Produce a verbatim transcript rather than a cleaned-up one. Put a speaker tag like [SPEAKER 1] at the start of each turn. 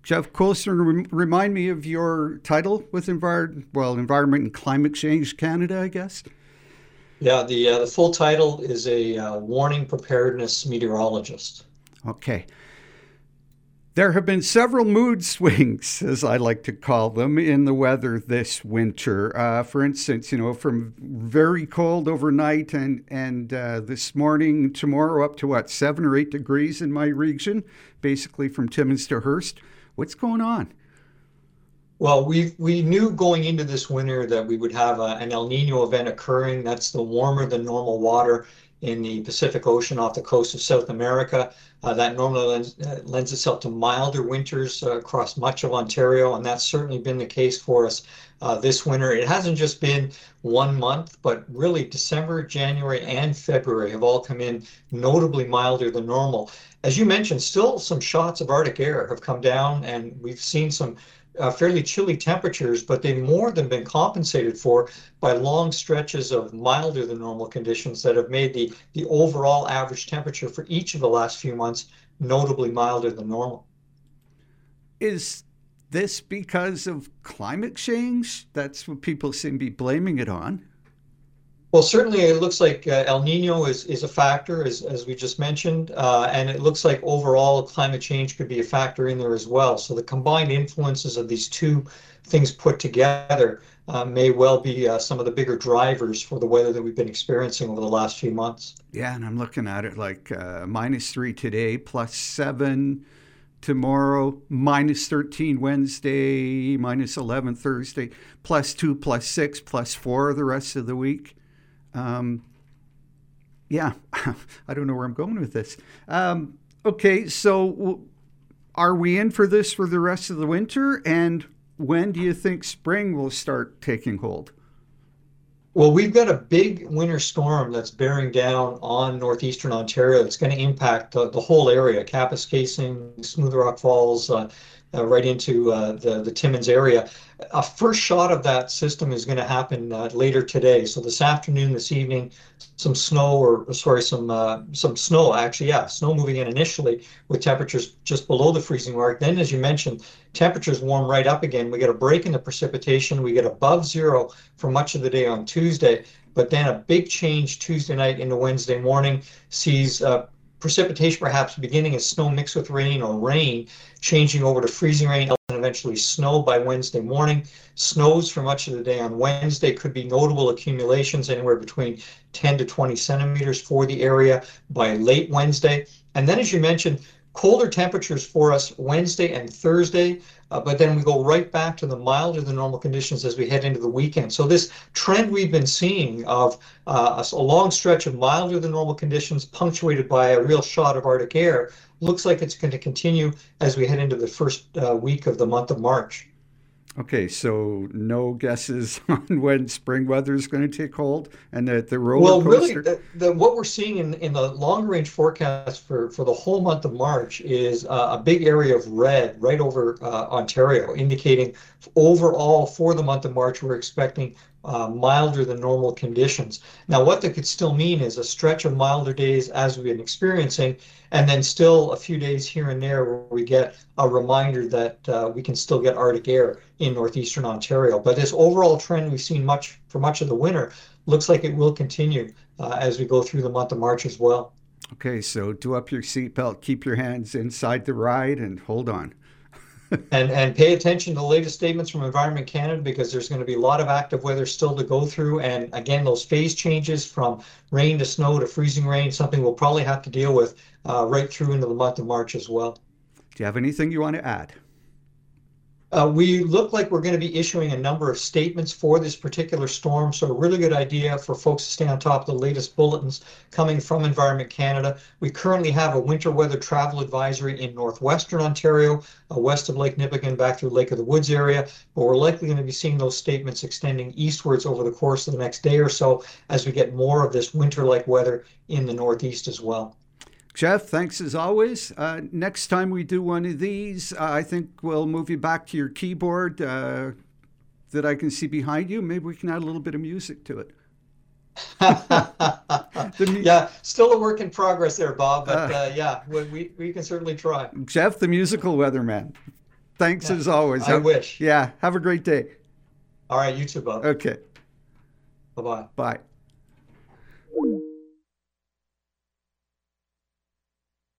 [SPEAKER 1] Jeff Coulson, rem- remind me of your title with Envir- well, Environment and Climate Change Canada, I guess.
[SPEAKER 2] Yeah, the uh, the full title is a uh, warning preparedness meteorologist.
[SPEAKER 1] Okay. There have been several mood swings, as I like to call them, in the weather this winter. Uh, for instance, you know, from very cold overnight and and uh, this morning, tomorrow, up to what, seven or eight degrees in my region, basically from Timmins to Hearst. What's going on?
[SPEAKER 2] Well, we we knew going into this winter that we would have a, an El Nino event occurring. That's the warmer than normal water in the Pacific Ocean off the coast of South America. Uh, that normally lends, uh, lends itself to milder winters uh, across much of Ontario, and that's certainly been the case for us uh, this winter. It hasn't just been one month, but really December, January, and February have all come in notably milder than normal. As you mentioned, still some shots of Arctic air have come down, and we've seen some uh, fairly chilly temperatures, but they've more than been compensated for by long stretches of milder than normal conditions that have made the, the overall average temperature for each of the last few months notably milder than normal.
[SPEAKER 1] Is this because of climate change? That's what people seem to be blaming it on.
[SPEAKER 2] Well, certainly it looks like uh, El Nino is, is a factor, as, as we just mentioned, uh, and it looks like overall climate change could be a factor in there as well. So the combined influences of these two things put together uh, may well be uh, some of the bigger drivers for the weather that we've been experiencing over the last few months.
[SPEAKER 1] Yeah, and I'm looking at it like uh, minus three today, plus seven tomorrow, minus thirteen Wednesday, minus eleven Thursday, plus two, plus six, plus four the rest of the week. Um, yeah, I don't know where I'm going with this. Um, okay, so w- are we in for this for the rest of the winter? And when do you think spring will start taking hold?
[SPEAKER 2] Well, we've got a big winter storm that's bearing down on northeastern Ontario. It's going to impact the, the whole area, Kapuskasing, Smooth Rock Falls, uh, uh, right into uh, the, the Timmins area. A first shot of that system is going to happen uh, later today. So this afternoon, this evening, some snow or, or sorry, some uh, some snow actually, yeah, snow moving in initially with temperatures just below the freezing mark. Then, as you mentioned, temperatures warm right up again. We get a break in the precipitation. We get above zero for much of the day on Tuesday, but then a big change Tuesday night into Wednesday morning sees uh, precipitation perhaps beginning as snow mixed with rain or rain, changing over to freezing rain and eventually snow by Wednesday morning. Snows for much of the day on Wednesday, could be notable accumulations anywhere between ten to twenty centimeters for the area by late Wednesday. And then, as you mentioned, colder temperatures for us Wednesday and Thursday, uh, but then we go right back to the milder than normal conditions as we head into the weekend. So this trend we've been seeing of uh, a, a long stretch of milder than normal conditions punctuated by a real shot of Arctic air looks like it's going to continue as we head into the first uh, week of the month of March.
[SPEAKER 1] Okay, so no guesses on when spring weather is going to take hold and that the roller
[SPEAKER 2] Well, really,
[SPEAKER 1] coaster.
[SPEAKER 2] the, the, what we're seeing in, in the long range forecast for, for the whole month of March is uh, a big area of red right over uh, Ontario, indicating overall for the month of March, we're expecting uh, milder than normal conditions. Now, what that could still mean is a stretch of milder days as we've been experiencing, and then still a few days here and there where we get a reminder that uh, we can still get Arctic air in northeastern Ontario. But this overall trend we've seen much for much of the winter looks like it will continue uh, as we go through the month of March as well.
[SPEAKER 1] Okay, so do up your seatbelt, keep your hands inside the ride, and hold on.
[SPEAKER 2] And and pay attention to the latest statements from Environment Canada because there's going to be a lot of active weather still to go through. And again, those phase changes from rain to snow to freezing rain, something we'll probably have to deal with uh, right through into the month of March as well.
[SPEAKER 1] Do you have anything you want to add?
[SPEAKER 2] Uh, we look like we're going to be issuing a number of statements for this particular storm, so a really good idea for folks to stay on top of the latest bulletins coming from Environment Canada. We currently have a winter weather travel advisory in northwestern Ontario, uh, west of Lake Nipigon, back through Lake of the Woods area, but we're likely going to be seeing those statements extending eastwards over the course of the next day or so as we get more of this winter-like weather in the northeast as well.
[SPEAKER 1] Jeff, thanks as always. Uh, next time we do one of these, uh, I think we'll move you back to your keyboard uh, that I can see behind you. Maybe we can add a little bit of music to it.
[SPEAKER 2] mu- yeah, still a work in progress there, Bob, but
[SPEAKER 1] uh,
[SPEAKER 2] uh, yeah, we, we can certainly try.
[SPEAKER 1] Jeff, the musical weatherman. Thanks
[SPEAKER 2] Yeah,
[SPEAKER 1] as always.
[SPEAKER 2] I
[SPEAKER 1] Have-
[SPEAKER 2] wish.
[SPEAKER 1] Yeah. Have a great day.
[SPEAKER 2] All right, you too, Bob.
[SPEAKER 1] Okay.
[SPEAKER 2] Bye-bye.
[SPEAKER 1] Bye.